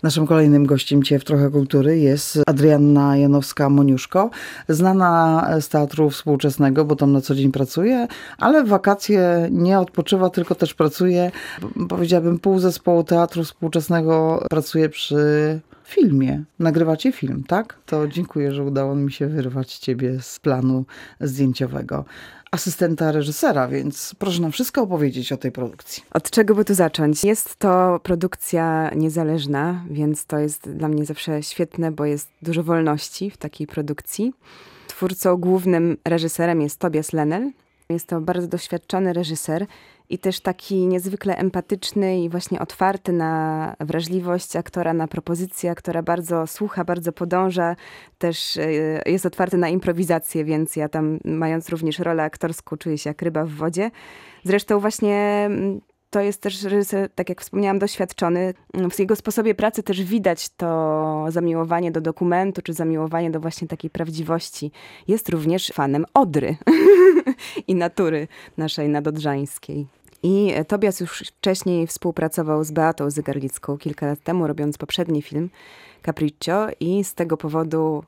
Naszym kolejnym gościem Cię w Trochę Kultury jest Adrianna Janowska-Moniuszko, znana z teatru współczesnego, bo tam na co dzień pracuje, ale w wakacje nie odpoczywa, tylko też pracuje. Powiedziałabym, pół zespołu teatru współczesnego pracuje przy filmie. Nagrywacie film, tak? To dziękuję, że udało mi się wyrwać Ciebie z planu zdjęciowego. Asystenta reżysera, więc proszę nam wszystko opowiedzieć o tej produkcji. Od czego by tu zacząć? Jest to produkcja niezależna, więc to jest dla mnie zawsze świetne, bo jest dużo wolności w takiej produkcji. Twórcą głównym reżyserem jest Tobias Lenel. Jest to bardzo doświadczony reżyser i też taki niezwykle empatyczny i właśnie otwarty na wrażliwość aktora, na propozycję aktora, bardzo słucha, bardzo podąża. Też jest otwarty na improwizację, więc ja tam, mając również rolę aktorską, czuję się jak ryba w wodzie. Zresztą właśnie to jest też reżyser, tak jak wspomniałam, doświadczony. W jego sposobie pracy też widać to zamiłowanie do dokumentu, czy zamiłowanie do właśnie takiej prawdziwości. Jest również fanem Odry i natury naszej nadodrzańskiej. I Tobias już wcześniej współpracował z Beatą Zygarlicką kilka lat temu, robiąc poprzedni film Capriccio i z tego powodu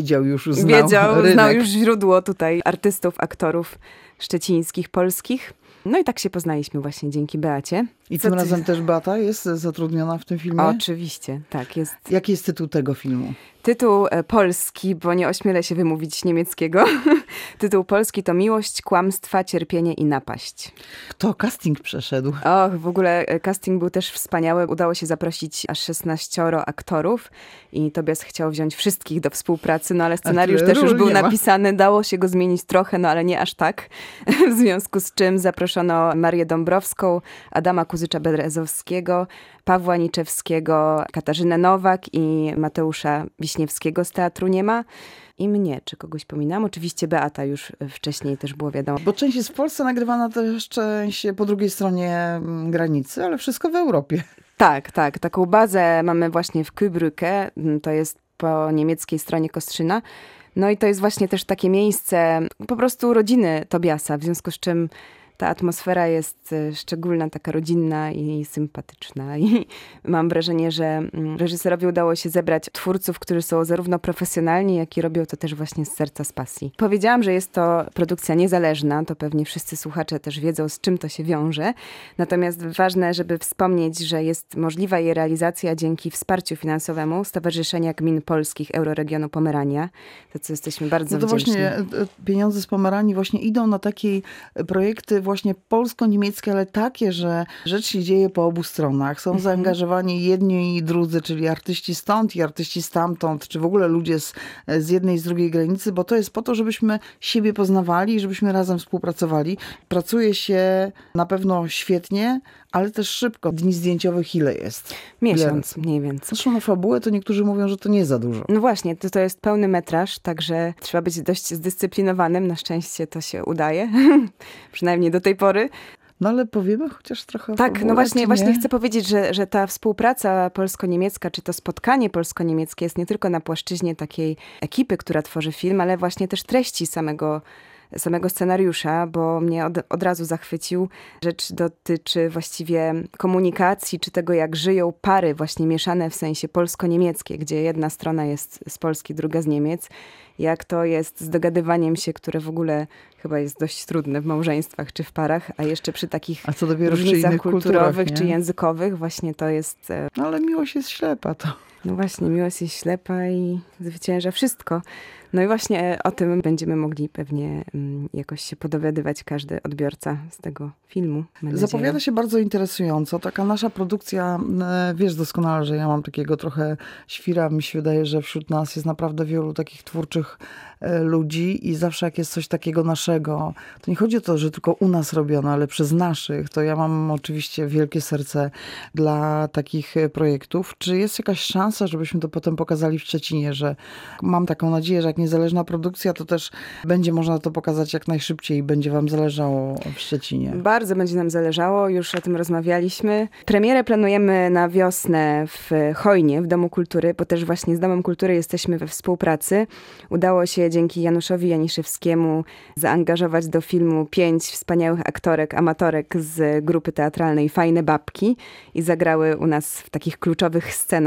znał już źródło tutaj artystów, aktorów szczecińskich, polskich. No i tak się poznaliśmy właśnie dzięki Beacie. I tym razem też Beata jest zatrudniona w tym filmie? Oczywiście, tak jest. Jaki jest tytuł tego filmu? Tytuł polski, bo nie ośmielę się wymówić niemieckiego. Tytuł polski to Miłość, kłamstwa, cierpienie i napaść. Kto casting przeszedł? W ogóle casting był też wspaniały. Udało się zaprosić aż 16 aktorów i Tobias chciał wziąć wszystkich do współpracy, no ale scenariusz też już był napisany. Dało się go zmienić trochę, no ale nie aż tak. W związku z czym zaproszono Marię Dąbrowską, Adama Kuzycza-Berezowskiego, Pawła Niczewskiego, Katarzynę Nowak i Mateusza Wiśniewskiego z Teatru Nie ma. I mnie, czy kogoś pominam? Oczywiście Beata już wcześniej też było wiadomo. Bo część jest w Polsce nagrywana, też część po drugiej stronie granicy, ale wszystko w Europie. Tak. Taką bazę mamy właśnie w Kübrücke, to jest po niemieckiej stronie Kostrzyna. No i to jest właśnie też takie miejsce po prostu rodziny Tobiasa, w związku z czym ta atmosfera jest szczególna, taka rodzinna i sympatyczna. I mam wrażenie, że reżyserowi udało się zebrać twórców, którzy są zarówno profesjonalni, jak i robią to też właśnie z serca, z pasji. Powiedziałam, że jest to produkcja niezależna, to pewnie wszyscy słuchacze też wiedzą, z czym to się wiąże. Natomiast ważne, żeby wspomnieć, że jest możliwa jej realizacja dzięki wsparciu finansowemu Stowarzyszenia Gmin Polskich Euroregionu Pomerania, za co jesteśmy bardzo wdzięczni. Właśnie pieniądze z Pomeranii właśnie idą na takie projekty właśnie polsko-niemieckie, ale takie, że rzecz się dzieje po obu stronach. Są zaangażowani jedni i drudzy, czyli artyści stąd i artyści stamtąd, czy w ogóle ludzie z jednej i z drugiej granicy, bo to jest po to, żebyśmy siebie poznawali i żebyśmy razem współpracowali. Pracuje się na pewno świetnie, ale też szybko. Dni zdjęciowych ile jest? Miesiąc mniej więcej. Zresztą na fabułę to niektórzy mówią, że to nie za dużo. No właśnie, to jest pełny metraż, także trzeba być dość zdyscyplinowanym. Na szczęście to się udaje, przynajmniej do tej pory. No ale powiemy chociaż trochę o Tak, fabule, no właśnie chcę powiedzieć, że ta współpraca polsko-niemiecka, czy to spotkanie polsko-niemieckie jest nie tylko na płaszczyźnie takiej ekipy, która tworzy film, ale właśnie też treści samego scenariusza, bo mnie od razu zachwycił. Rzecz dotyczy właściwie komunikacji, czy tego, jak żyją pary właśnie mieszane w sensie polsko-niemieckie, gdzie jedna strona jest z Polski, druga z Niemiec. Jak to jest z dogadywaniem się, które w ogóle chyba jest dość trudne w małżeństwach czy w parach, a jeszcze przy takich różnicach kulturowych czy językowych właśnie to jest... No ale miłość jest ślepa to. No właśnie, miłość jest ślepa i zwycięża wszystko. No i właśnie o tym będziemy mogli pewnie jakoś się podowiadywać każdy odbiorca z tego filmu. Zapowiada się bardzo interesująco. Taka nasza produkcja, wiesz doskonale, że ja mam takiego trochę świra. Mi się wydaje, że wśród nas jest naprawdę wielu takich twórczych ludzi i zawsze jak jest coś takiego naszego, to nie chodzi o to, że tylko u nas robiono, ale przez naszych, to ja mam oczywiście wielkie serce dla takich projektów. Czy jest jakaś szansa, żebyśmy to potem pokazali w Szczecinie, że mam taką nadzieję, że jak niezależna produkcja, to też będzie można to pokazać jak najszybciej i będzie wam zależało w Szczecinie? Bardzo będzie nam zależało, już o tym rozmawialiśmy. Premierę planujemy na wiosnę w Chojnie, w Domu Kultury, bo też właśnie z Domem Kultury jesteśmy we współpracy. Udało się dzięki Januszowi Janiszewskiemu zaangażować do filmu 5 wspaniałych aktorek, amatorek z grupy teatralnej Fajne Babki i zagrały u nas w takich kluczowych scenach.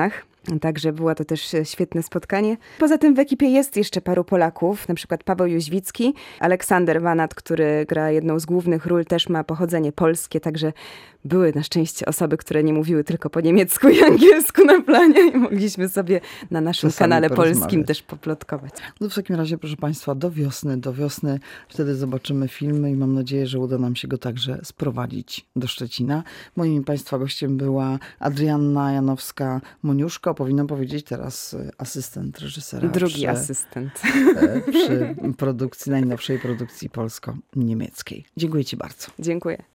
Także było to też świetne spotkanie. Poza tym w ekipie jest jeszcze paru Polaków, na przykład Paweł Jóźwicki, Aleksander Wanat, który gra jedną z głównych ról, też ma pochodzenie polskie, także były na szczęście osoby, które nie mówiły tylko po niemiecku i angielsku na planie i mogliśmy sobie na naszym kanale polskim też poplotkować. No w takim razie, proszę Państwa, do wiosny wtedy zobaczymy filmy i mam nadzieję, że uda nam się go także sprowadzić do Szczecina. Moim Państwa gościem była Adrianna Janowska-Moniuszko, powinnam powiedzieć teraz asystent reżysera. Drugi asystent. Przy produkcji, najnowszej produkcji polsko-niemieckiej. Dziękuję Ci bardzo. Dziękuję.